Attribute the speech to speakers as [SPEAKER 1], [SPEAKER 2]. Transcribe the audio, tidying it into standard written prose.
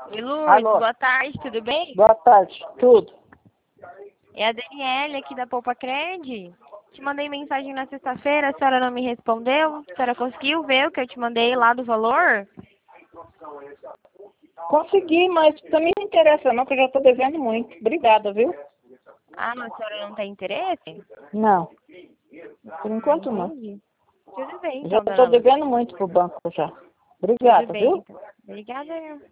[SPEAKER 1] Oi, Lourdes,
[SPEAKER 2] Alô,
[SPEAKER 1] boa tarde, tudo bem?
[SPEAKER 2] boa tarde, tudo.
[SPEAKER 1] É a Daniele aqui da Poupa Cred. Te mandei mensagem na sexta-feira, a senhora não me respondeu. A senhora conseguiu ver o que eu te mandei lá do valor?
[SPEAKER 2] Consegui, mas também não interessa não, que eu já estou devendo muito. Obrigada, viu?
[SPEAKER 1] Ah, a senhora não tem interesse?
[SPEAKER 2] Não, por
[SPEAKER 1] Ah,
[SPEAKER 2] enquanto não.
[SPEAKER 1] entendi. Tudo bem,
[SPEAKER 2] Já
[SPEAKER 1] então,
[SPEAKER 2] estou
[SPEAKER 1] dona Lourdes.
[SPEAKER 2] devendo muito pro banco já.
[SPEAKER 1] Tudo
[SPEAKER 2] Obrigada,
[SPEAKER 1] bem,
[SPEAKER 2] viu?
[SPEAKER 1] então. Obrigada.